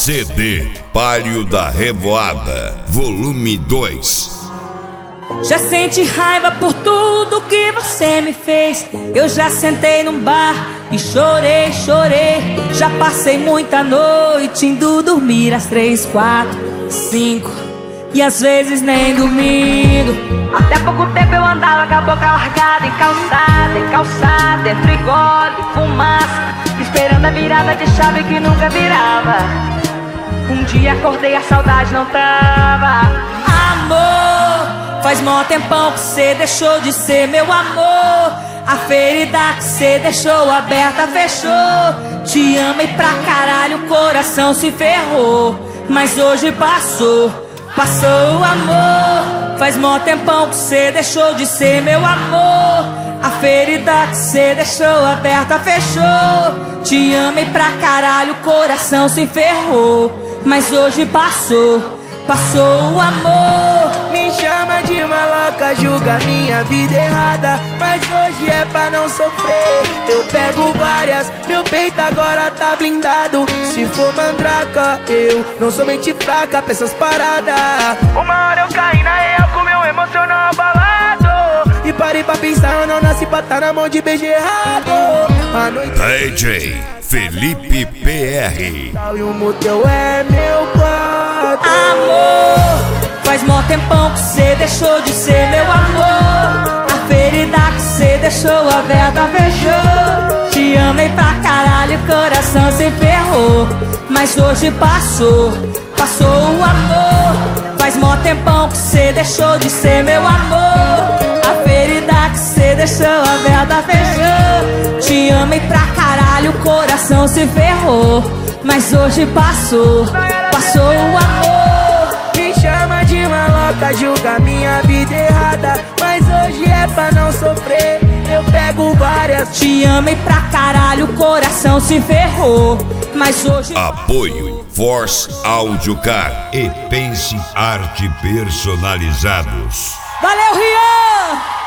CD Palio da Revoada, volume 2. Já senti raiva por tudo que você me fez. Eu já sentei num bar e chorei, chorei. Já passei muita noite indo dormir às 3, 4, 5 e às vezes nem dormindo. Até pouco tempo eu andava com a boca largada, em calçada, entre gole e fumaça, esperando a virada de chave que nunca virava. Um dia acordei, a saudade não tava. Amor, faz mó tempão que cê deixou de ser meu amor. A ferida que cê deixou aberta fechou. Te amei pra caralho, o coração se ferrou. Mas hoje passou, passou o amor. Faz mó tempão que cê deixou de ser meu amor. A ferida que cê deixou aberta fechou. Te amei pra caralho, o coração se ferrou. Mas hoje passou, passou o amor. Me chama de maloca, julga minha vida errada, mas hoje é pra não sofrer. Eu pego várias, meu peito agora tá blindado. Se for mandraca, eu não sou mente fraca pra essas paradas. Uma hora eu caí na real com meu emocional abalado, e parei pra pensar, eu não nasci pra tá na mão de beijo errado. A noite DJ Felipe PR. e o motel é meu quarto. Amor, faz mó tempão que cê deixou de ser meu amor. A ferida que cê deixou aberta fechou. Te amei pra caralho, o coração se ferrou. Mas hoje passou, passou o amor. Faz mó tempão que cê deixou de ser meu amor. A ferida que cê deixou aberta fechou. Te amei pra caralho, o coração se ferrou. Mas hoje passou, passou o amor. Me chama de maloca, julga minha vida errada, mas hoje é pra não sofrer. Eu pego várias. Te amei pra caralho, o coração se ferrou. Mas hoje Apoio Force Audiocar e Pense Arte Personalizados. valeu, Rian!